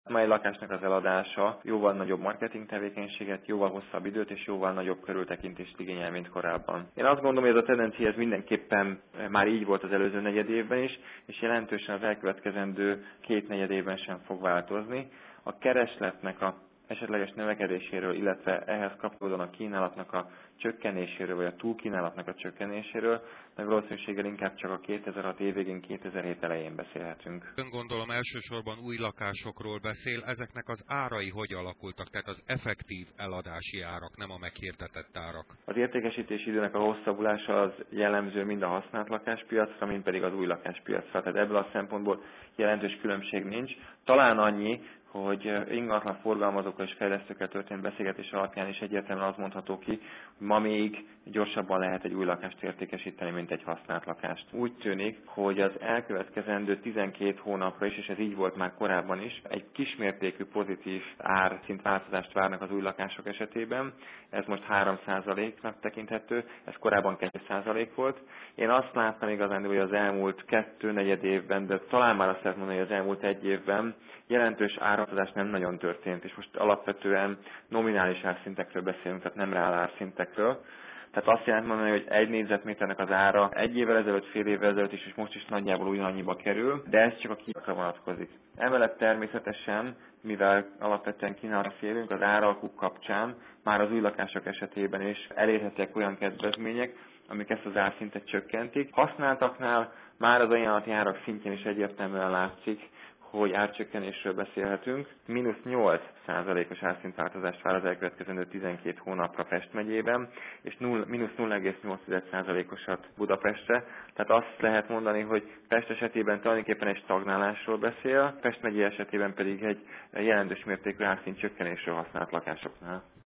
Amely lakásnak az eladása jóval nagyobb marketing tevékenységet, jóval hosszabb időt és jóval nagyobb körültekintést igényel, mint korábban. Én azt gondolom, hogy ez a tendencia ez mindenképpen már így volt az előző negyedévben is, és jelentősen az elkövetkezendő két negyedévben sem fog változni. A keresletnek a esetleges növekedéséről, illetve ehhez kapcsolódóan a kínálatnak a csökkenéséről, vagy a túlkínálatnak a csökkenéséről, meg valószínűséggel inkább csak a 2006 év végén, 2007 elején beszélhetünk. Ön gondolom elsősorban új lakásokról beszél, ezeknek az árai hogy alakultak, tehát az effektív eladási árak, nem a meghirdetett árak? Az értékesítési időnek a hosszabbulása az jellemző mind a használt lakáspiacra, mind pedig az új lakáspiacra. Tehát ebből a szempontból jelentős különbség nincs. Talán annyi, hogy ingatlan forgalmazókkal és fejlesztőkkel történt beszélgetés alapján is egyértelműen az mondható ki, hogy ma még gyorsabban lehet egy új lakást értékesíteni, mint egy használt lakást. Úgy tűnik, hogy az elkövetkezendő 12 hónapra is, és ez így volt már korábban is, egy kismértékű pozitív árszintváltozást várnak az új lakások esetében. Ez most 3%-nak tekinthető, ez korábban 2% volt. Én azt láttam igazán, hogy az elmúlt 2 évben, de talán már azt lehet mondani, hogy az elmúlt 1 évben jelentős árazás nem nagyon történt, és most alapvetően nominális árszintekről beszélünk, tehát nem reál árszintekről. Tehát azt jelent mondani, hogy egy négyzetméternek az ára 1 évvel ezelőtt, fél évvel ezelőtt is, és most is nagyjából ugyanannyiba kerül, de ez csak a kínálatokra vonatkozik. Emellett természetesen, mivel alapvetően kínálatra félünk, az áralkuk kapcsán már az új lakások esetében is elérhetőek olyan kedvezmények, amik ezt az árszintet csökkentik. Használtaknál már az ajánlati árak szintjén is egyértelműen látszik, hogy árcsökkenésről beszélhetünk. -8%-os árszintváltozást vár az elkövetkezendő 12 hónapra Pest megyében, és -0,8%-osat Budapestre. Tehát azt lehet mondani, hogy Pest esetében tulajdonképpen egy stagnálásról beszél, Pest megye esetében pedig egy jelentős mértékű árszint csökkenésről használt lakásoknál.